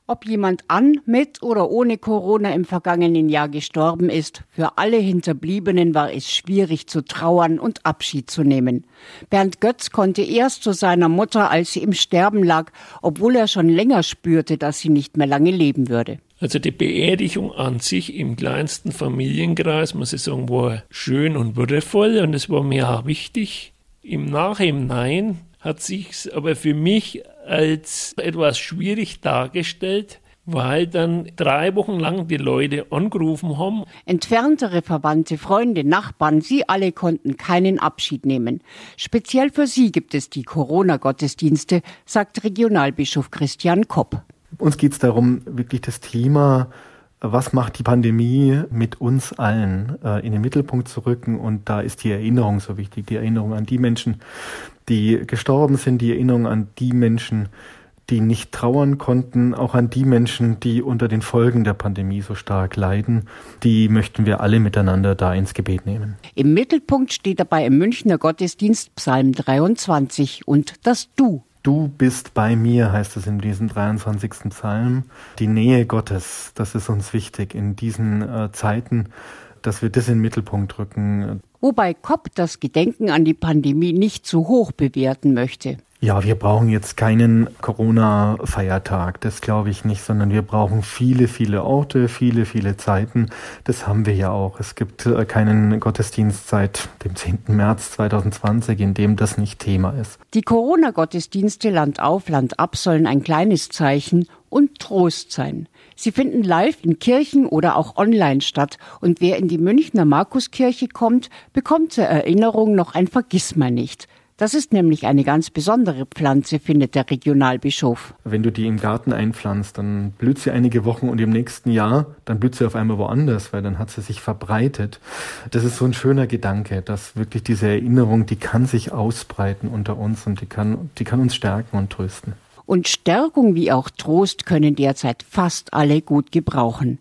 Ob jemand mit oder ohne Corona im vergangenen Jahr gestorben ist, für alle Hinterbliebenen war es schwierig zu trauern und Abschied zu nehmen. Bernd Götz konnte erst zu seiner Mutter, als sie im Sterben lag, obwohl er schon länger spürte, dass sie nicht mehr lange leben würde. Also die Beerdigung an sich im kleinsten Familienkreis, muss ich sagen, war schön und würdevoll und es war mir auch wichtig. Im Nachhinein hat sich's aber für mich als etwas schwierig dargestellt, weil dann 3 Wochen lang die Leute angerufen haben. Entferntere Verwandte, Freunde, Nachbarn, sie alle konnten keinen Abschied nehmen. Speziell für sie gibt es die Corona-Gottesdienste, sagt Regionalbischof Christian Kopp. Uns geht es darum, wirklich das Thema, was macht die Pandemie mit uns allen, in den Mittelpunkt zu rücken. Und da ist die Erinnerung so wichtig, die Erinnerung an die Menschen, die gestorben sind, die Erinnerung an die Menschen, die nicht trauern konnten, auch an die Menschen, die unter den Folgen der Pandemie so stark leiden. Die möchten wir alle miteinander da ins Gebet nehmen. Im Mittelpunkt steht dabei im Münchner Gottesdienst Psalm 23 und das Du. Du bist bei mir, heißt es in diesem 23. Psalm. Die Nähe Gottes, das ist uns wichtig in diesen Zeiten, dass wir das in den Mittelpunkt rücken. Wobei Kopp das Gedenken an die Pandemie nicht zu hoch bewerten möchte. Ja, wir brauchen jetzt keinen Corona-Feiertag, das glaube ich nicht, sondern wir brauchen viele, viele Orte, viele, viele Zeiten. Das haben wir ja auch. Es gibt keinen Gottesdienst seit dem 10. März 2020, in dem das nicht Thema ist. Die Corona-Gottesdienste Land auf, Land ab sollen ein kleines Zeichen und Trost sein. Sie finden live in Kirchen oder auch online statt. Und wer in die Münchner Markuskirche kommt, bekommt zur Erinnerung noch ein Vergissmeinnicht. Das ist nämlich eine ganz besondere Pflanze, findet der Regionalbischof. Wenn du die im Garten einpflanzt, dann blüht sie einige Wochen und im nächsten Jahr, dann blüht sie auf einmal woanders, weil dann hat sie sich verbreitet. Das ist so ein schöner Gedanke, dass wirklich diese Erinnerung, die kann sich ausbreiten unter uns und die kann uns stärken und trösten. Und Stärkung wie auch Trost können derzeit fast alle gut gebrauchen.